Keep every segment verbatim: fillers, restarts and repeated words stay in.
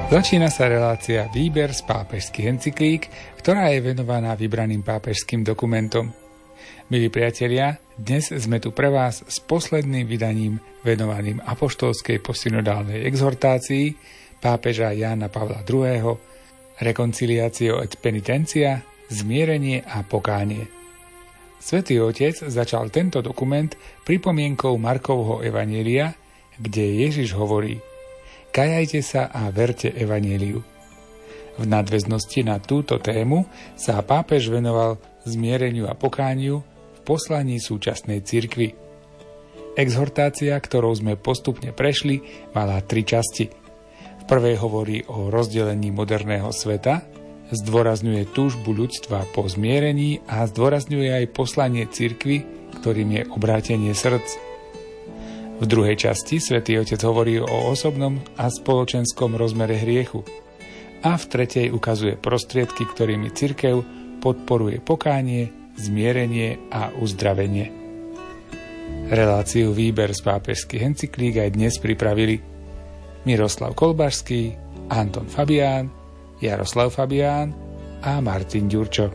Začína sa relácia Výber z pápežských encyklík, ktorá je venovaná vybraným pápežským dokumentom. Milí priatelia, dnes sme tu pre vás s posledným vydaním venovaným apoštolskej posynodálnej exhortácii pápeža Jána Pavla druhého. Reconciliatio et penitentia, zmierenie a pokánie. Svätý Otec začal tento dokument pripomienkou Markovho evanjelia, kde Ježiš hovorí: Kajajte sa a verte evanjeliu. V nadväznosti na túto tému sa pápež venoval zmiereniu a pokániu v poslaní súčasnej cirkvi. Exhortácia, ktorou sme postupne prešli, mala tri časti. V prvej hovorí o rozdelení moderného sveta, zdôrazňuje túžbu ľudstva po zmierení a zdôrazňuje aj poslanie cirkvi, ktorým je obrátenie srdc. V druhej časti Svätý Otec hovorí o osobnom a spoločenskom rozmere hriechu a v tretej ukazuje prostriedky, ktorými cirkev podporuje pokánie, zmierenie a uzdravenie. Reláciu Výber z pápežských encyklík aj dnes pripravili Miroslav Kolbašský, Anton Fabián, Jaroslav Fabián a Martin Ďurčo.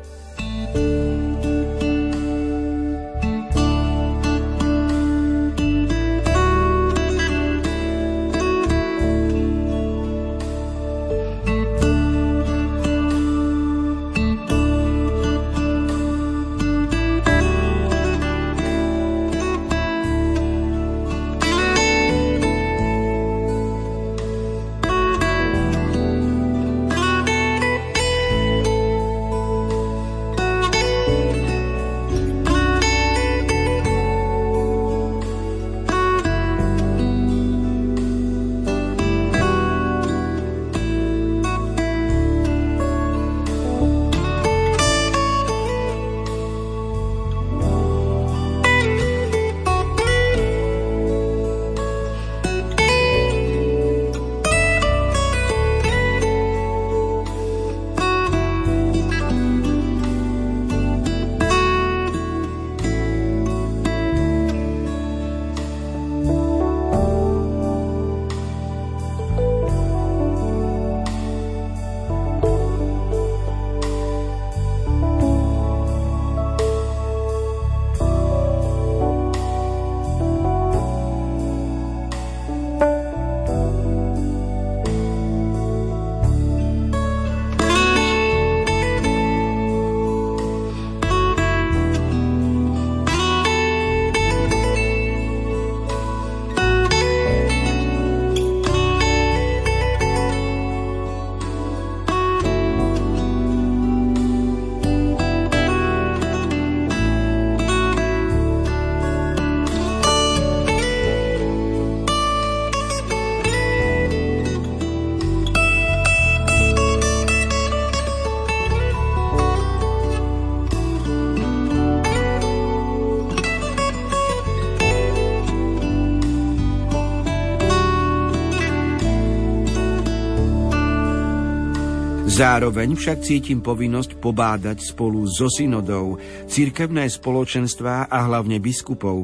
Zároveň však cítim povinnosť pobádať spolu so synodou, cirkevné spoločenstvá a hlavne biskupov,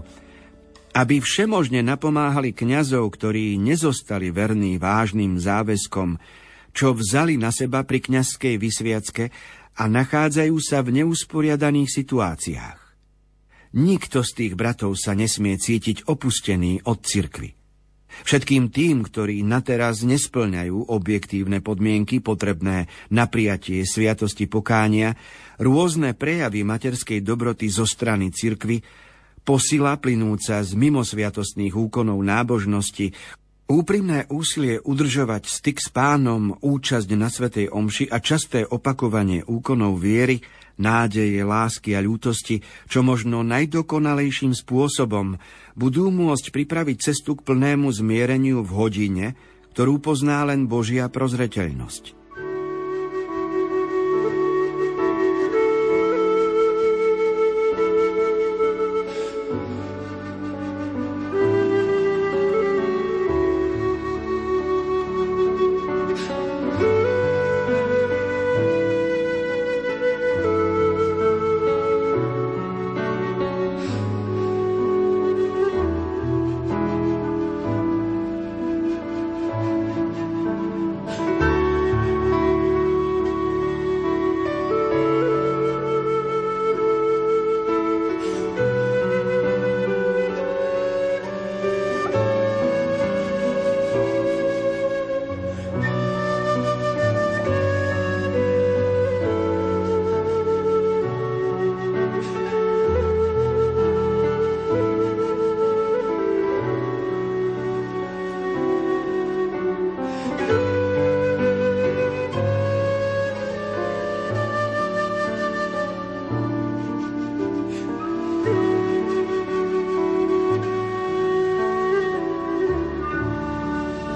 aby všemožne napomáhali kňazov, ktorí nezostali verní vážnym záväzkom, čo vzali na seba pri kňazskej vysviacke a nachádzajú sa v neusporiadaných situáciách. Nikto z tých bratov sa nesmie cítiť opustený od cirkvi. Všetkým tým, ktorí nateraz nespĺňajú objektívne podmienky potrebné na prijatie sviatosti pokánia, rôzne prejavy materskej dobroty zo strany cirkvi, posila plynúca z mimosviatostných úkonov nábožnosti, úprimné úsilie udržovať styk s Pánom, účasť na svätej omši a časté opakovanie úkonov viery, nádeje, lásky a ľútosti, čo možno najdokonalejším spôsobom budú môcť pripraviť cestu k plnému zmiereniu v hodine, ktorú pozná len Božia prozreteľnosť.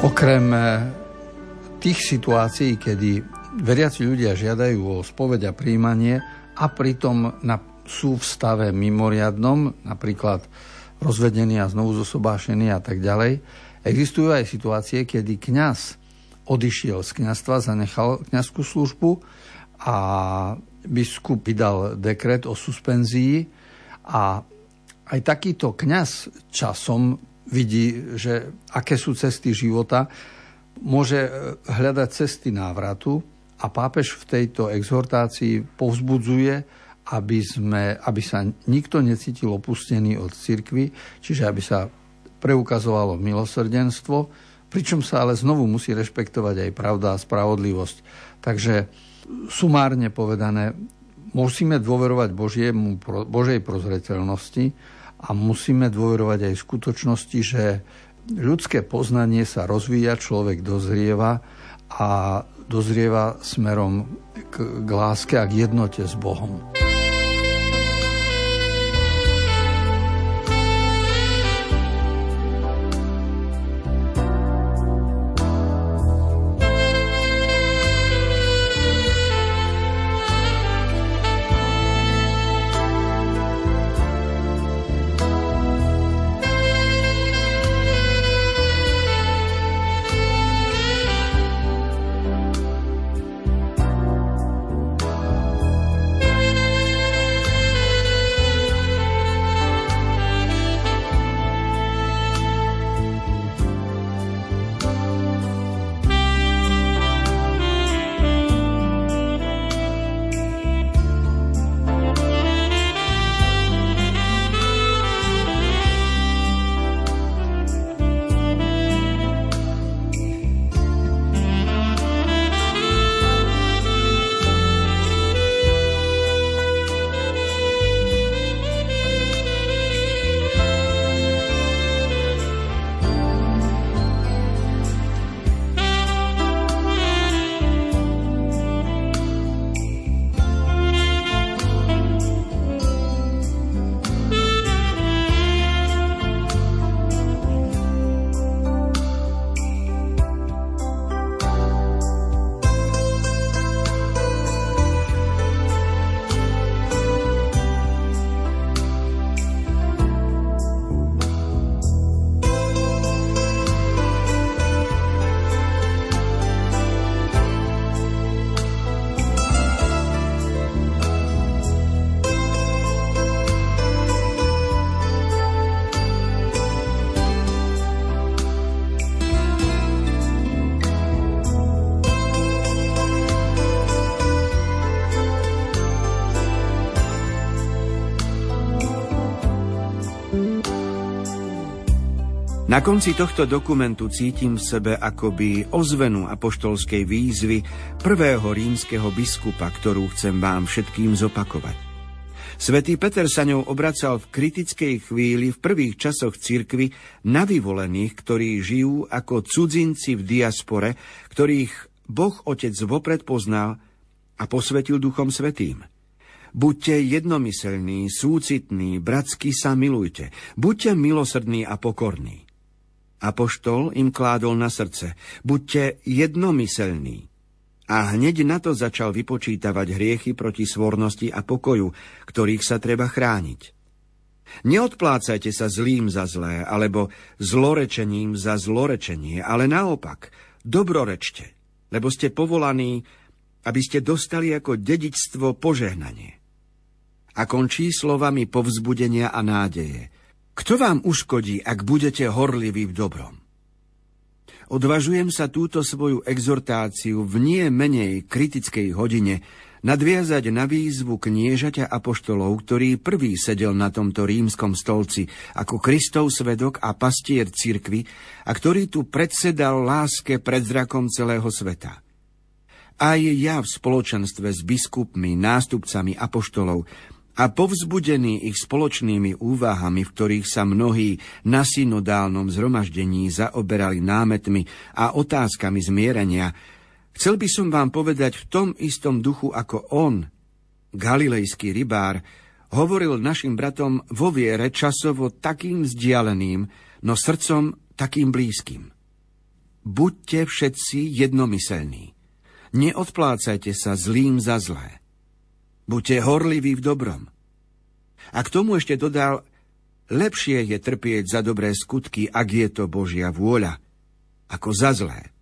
Okrem tých situácií, kedy veriaci ľudia žiadajú o spoveď a prijímanie a pritom na, sú v stave mimoriadnom, napríklad rozvedení a znovu zosobášení a tak ďalej, existujú aj situácie, kedy kňaz odišiel z kňazstva, zanechal kňazskú službu a biskup vydal dekret o suspenzii a aj takýto kňaz časom vidí, že aké sú cesty života, môže hľadať cesty návratu a pápež v tejto exhortácii povzbudzuje, aby, sme, aby sa nikto necítil opustený od cirkvi, čiže aby sa preukazovalo milosrdenstvo, pričom sa ale znovu musí rešpektovať aj pravda a spravodlivosť. Takže sumárne povedané, musíme dôverovať Božiemu, Božej prozreteľnosti a musíme dôverovať aj v skutočnosti, že ľudské poznanie sa rozvíja, človek dozrieva a dozrieva smerom k, k láske a k jednote s Bohom. Na konci tohto dokumentu cítim v sebe akoby ozvenu apoštolskej výzvy prvého rímskeho biskupa, ktorú chcem vám všetkým zopakovať. Svätý Peter sa ňou obracal v kritickej chvíli v prvých časoch cirkvi na vyvolených, ktorí žijú ako cudzinci v diaspore, ktorých Boh Otec vopred poznal a posvetil Duchom Svätým. Buďte jednomyselní, súcitní, bratsky sa milujte, buďte milosrdní a pokorní. Apoštol im kládol na srdce, buďte jednomyselní. A hneď na to začal vypočítavať hriechy proti svornosti a pokoju, ktorých sa treba chrániť. Neodplácajte sa zlým za zlé, alebo zlorečením za zlorečenie, ale naopak, dobrorečte, lebo ste povolaní, aby ste dostali ako dedičstvo požehnanie. A končí slovami povzbudenia a nádeje. Kto vám uškodí, ak budete horliví v dobrom? Odvažujem sa túto svoju exhortáciu v nie menej kritickej hodine nadviazať na výzvu kniežaťa apoštolov, ktorý prvý sedel na tomto rímskom stolci ako Kristov svedok a pastier cirkvi a ktorý tu predsedal láske pred zrakom celého sveta. Aj ja v spoločenstve s biskupmi, nástupcami apoštolov a povzbudený ich spoločnými úvahami, v ktorých sa mnohí na synodálnom zhromaždení zaoberali námetmi a otázkami zmierenia, chcel by som vám povedať v tom istom duchu ako on, galilejský rybár, hovoril našim bratom vo viere časovo takým vzdialeným, no srdcom takým blízkym. buďte všetci jednomyselní. Neodplácajte sa zlým za zlé. Buďte horliví v dobrom. A k tomu ešte dodal, lepšie je trpieť za dobré skutky, ak je to Božia vôľa, ako za zlé.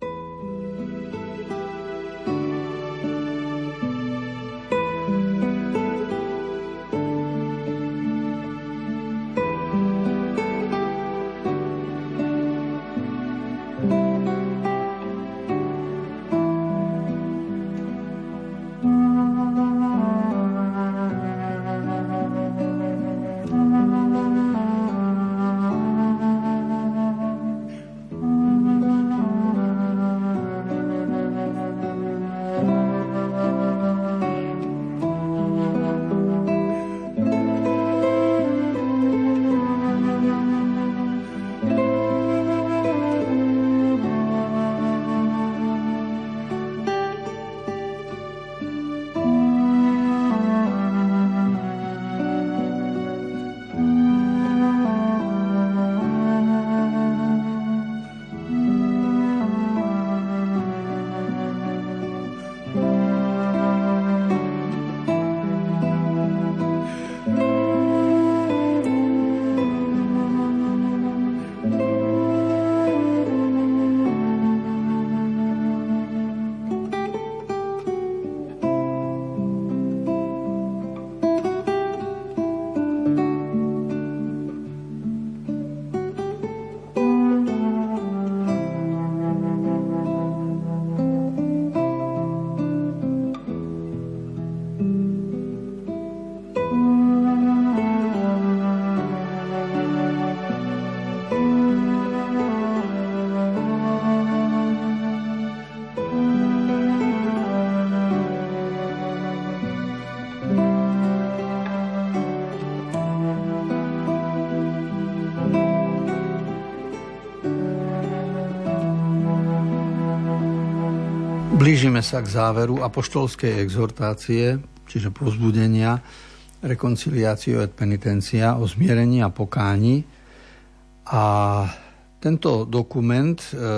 Blížime sa k záveru apoštolskej exhortácie, čiže povzbudenia, reconciliatio et penitencia, o zmierení a pokáni. A tento dokument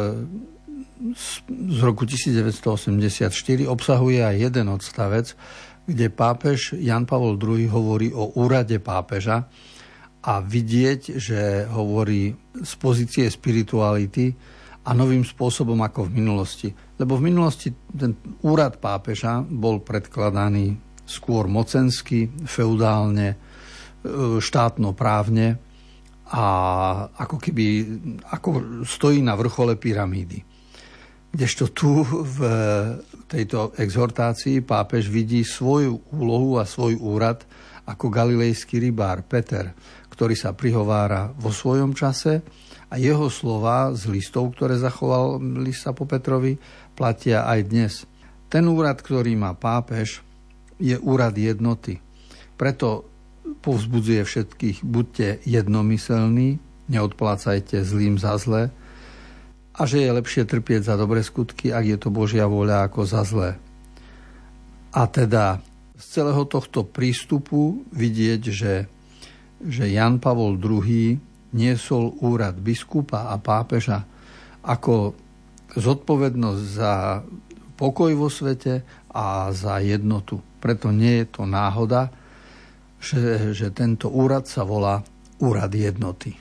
z roku devätnásťstoosemdesiatštyri obsahuje aj jeden odstavec, kde pápež Jan Pavol druhý hovorí o úrade pápeža a vidieť, že hovorí z pozície spirituality a novým spôsobom ako v minulosti. Lebo v minulosti ten úrad pápeža bol predkladaný skôr mocensky, feudálne, štátno-právne a ako keby ako stojí na vrchole pyramídy. Kdežto tu v tejto exhortácii pápež vidí svoju úlohu a svoj úrad ako galilejský rybár Peter, ktorý sa prihovára vo svojom čase a jeho slova z listov, ktoré zachoval lista po Petrovi, platia aj dnes. Ten úrad, ktorý má pápež, je úrad jednoty. Preto povzbudzuje všetkých, buďte jednomyselní, neodplácajte zlým za zlé a že je lepšie trpieť za dobré skutky, ak je to Božia vôľa, ako za zlé. A teda z celého tohto prístupu vidieť, že, že Jan Pavol druhý niesol úrad biskupa a pápeža ako zodpovednosť za pokoj vo svete a za jednotu. Preto nie je to náhoda, že, že tento úrad sa volá úrad jednoty.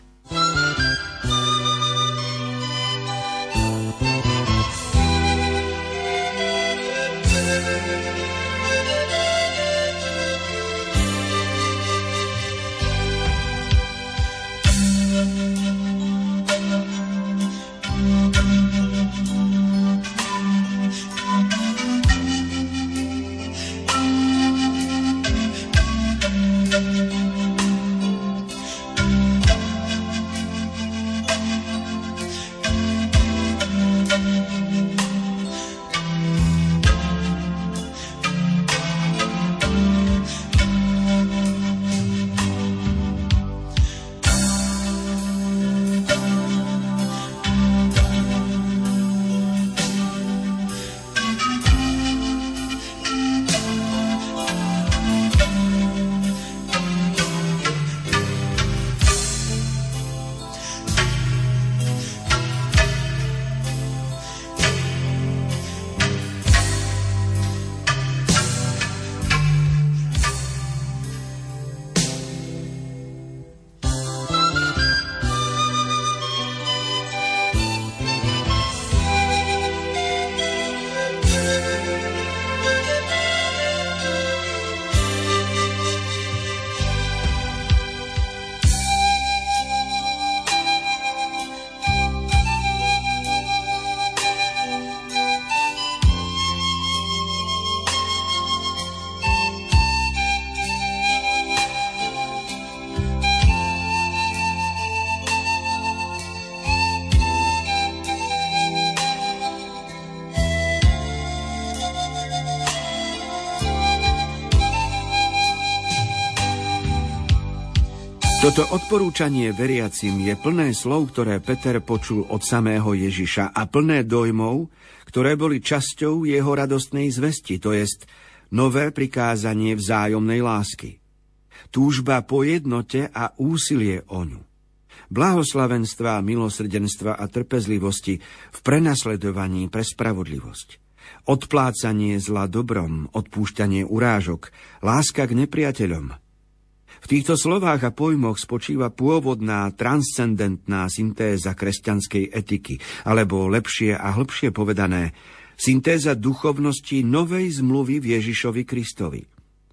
Toto odporúčanie veriacim je plné slov, ktoré Peter počul od samého Ježiša a plné dojmov, ktoré boli časťou jeho radostnej zvesti, to jest nové prikázanie vzájomnej lásky. Túžba po jednote a úsilie o ňu. Blahoslavenstva, milosrdenstva a trpezlivosti v prenasledovaní pre spravodlivosť. Odplácanie zla dobrom, odpúšťanie urážok, láska k nepriateľom. V týchto slovách a pojmoch spočíva pôvodná transcendentná syntéza kresťanskej etiky, alebo lepšie a hlbšie povedané, syntéza duchovnosti novej zmluvy v Ježišovi Kristovi.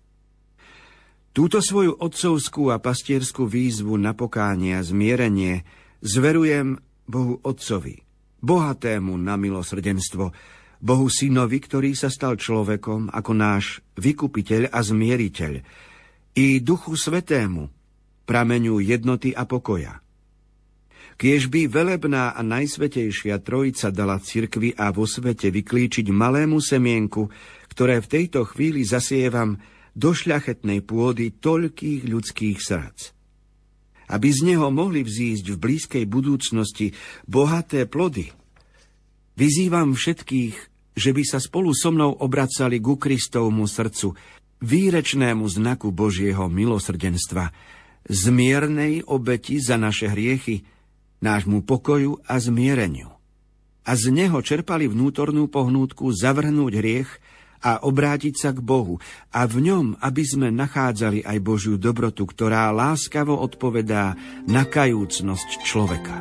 Túto svoju otcovskú a pastierskú výzvu na pokánie a zmierenie zverujem Bohu Otcovi, bohatému na milosrdenstvo, Bohu Synovi, ktorý sa stal človekom ako náš vykupiteľ a zmieriteľ, i Duchu Svätému, prameňu jednoty a pokoja. Kiež by velebná a najsvätejšia Trojica dala cirkvi a vo svete vyklíčiť malému semienku, ktoré v tejto chvíli zasievam do šľachetnej pôdy toľkých ľudských srdc. Aby z neho mohli vzísť v blízkej budúcnosti bohaté plody, vyzývam všetkých, že by sa spolu so mnou obracali ku Kristovmu srdcu, výrečnému znaku Božieho milosrdenstva, zmiernej obeti za naše hriechy, nášmu pokoju a zmiereniu. A z neho čerpali vnútornú pohnútku zavrhnúť hriech a obrátiť sa k Bohu, a v ňom, aby sme nachádzali aj Božiu dobrotu, ktorá láskavo odpovedá na kajúcnosť človeka.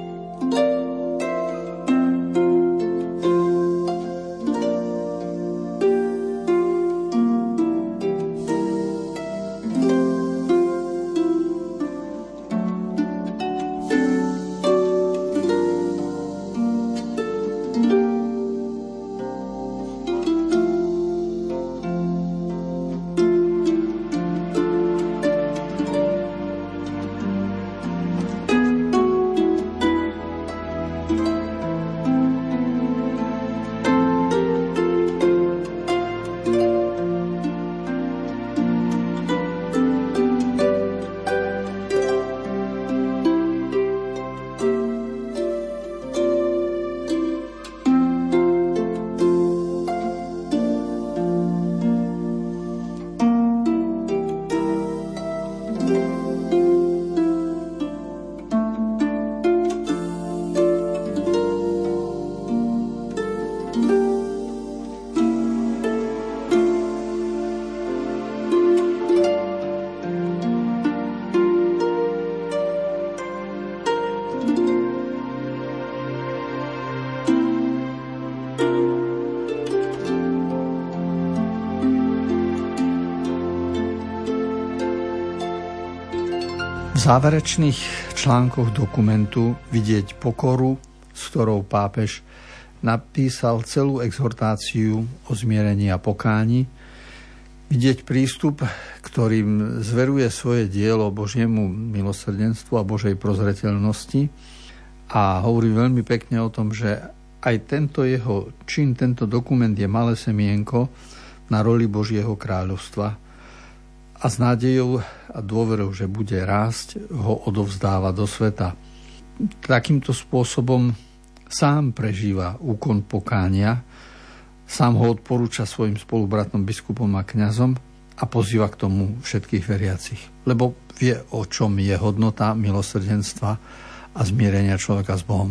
V záverečných článkoch dokumentu vidieť pokoru, s ktorou pápež napísal celú exhortáciu o zmierení a pokáni, vidieť prístup, ktorým zveruje svoje dielo Božiemu milosrdenstvu a Božej prozreteľnosti, a hovorí veľmi pekne o tom, že aj tento jeho čin, tento dokument je malé semienko na roli Božieho kráľovstva, a s nádejou a dôverou, že bude rásť, ho odovzdáva do sveta. Takýmto spôsobom sám prežíva úkon pokánia, sám ho odporúča svojim spolubratom, biskupom a kňazom a pozýva k tomu všetkých veriacich, lebo vie, o čom je hodnota milosrdenstva a zmierenia človeka s Bohom.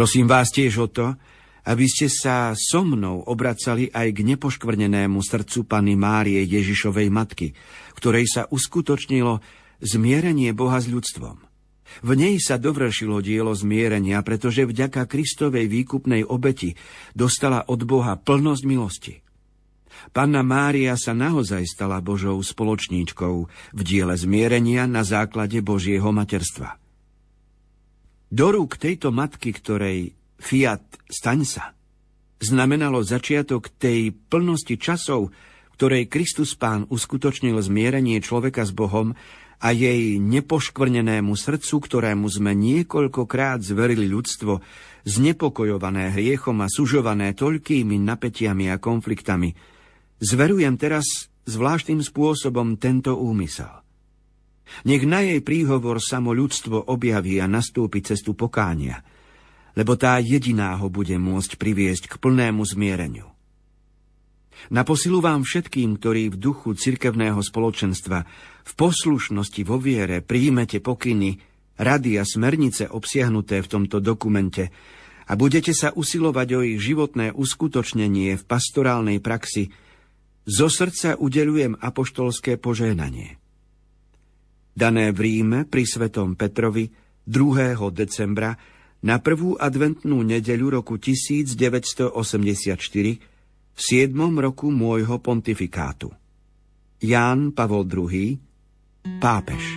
Prosím vás tiež o to, aby ste sa so mnou obracali aj k nepoškvrnenému srdcu Panny Márie Ježišovej matky, v ktorej sa uskutočnilo zmierenie Boha s ľudstvom. V nej sa dovršilo dielo zmierenia, pretože vďaka Kristovej výkupnej obeti dostala od Boha plnosť milosti. Panna Mária sa naozaj stala Božou spoločníčkou v diele zmierenia na základe Božieho materstva. Do rúk tejto matky, ktorej fiat staň sa, znamenalo začiatok tej plnosti časov, ktorej Kristus Pán uskutočnil zmierenie človeka s Bohom, a jej nepoškvrnenému srdcu, ktorému sme niekoľkokrát zverili ľudstvo, znepokojované hriechom a sužované toľkými napätiami a konfliktami, zverujem teraz zvláštnym spôsobom tento úmysel. Nech na jej príhovor samo ľudstvo objaví a nastúpi cestu pokánia, lebo tá jediná ho bude môcť priviesť k plnému zmiereniu. Na posilu vám všetkým, ktorí v duchu cirkevného spoločenstva v poslušnosti vo viere príjmete pokyny, rady a smernice obsiahnuté v tomto dokumente a budete sa usilovať o ich životné uskutočnenie v pastorálnej praxi, zo srdca udeľujem apoštolské požehnanie. Dané v Ríme pri svätom Petrovi druhého decembra na prvú adventnú nedeľu roku tisícdeväťstoosemdesiatštyri v siedmom roku môjho pontifikátu. Ján Pavol druhý, pápež.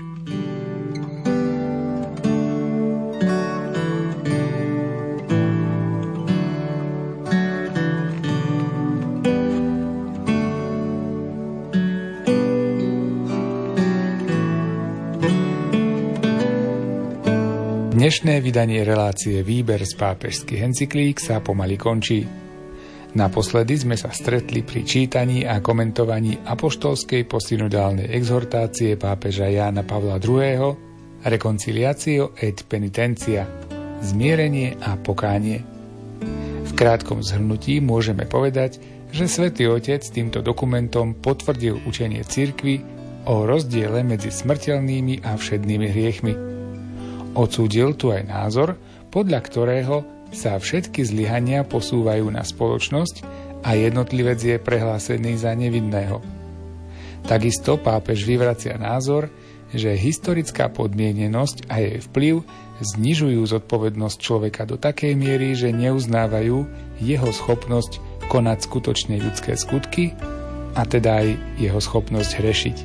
Dnešné vydanie relácie Výber z pápežských encyklík sa pomaly končí. Naposledy sme sa stretli pri čítaní a komentovaní apoštolskej posynodálnej exhortácie pápeža Jána Pavla druhého. Reconciliatio et penitentia, zmierenie a pokánie. V krátkom zhrnutí môžeme povedať, že Svätý Otec týmto dokumentom potvrdil učenie cirkvi o rozdiele medzi smrteľnými a všednými hriechmi. Odsúdil tu aj názor, podľa ktorého sa všetky zlyhania posúvajú na spoločnosť a jednotlivec je prehlásený za nevinného. Takisto pápež vyvracia názor, že historická podmienenosť a jej vplyv znižujú zodpovednosť človeka do takej miery, že neuznávajú jeho schopnosť konať skutočne ľudské skutky a teda aj jeho schopnosť hrešiť.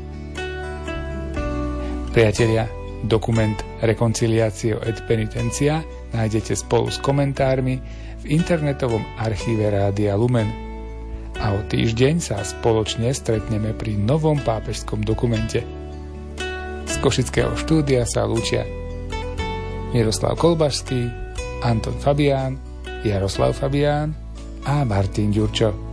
Priatelia, dokument Reconciliatio et penitentia nájdete spolu s komentármi v internetovom archíve Rádia Lumen. A o týždeň sa spoločne stretneme pri novom pápežskom dokumente. Z košického štúdia sa lúčia Miroslav Kolbašský, Anton Fabián, Jaroslav Fabián a Martin Ďurčo.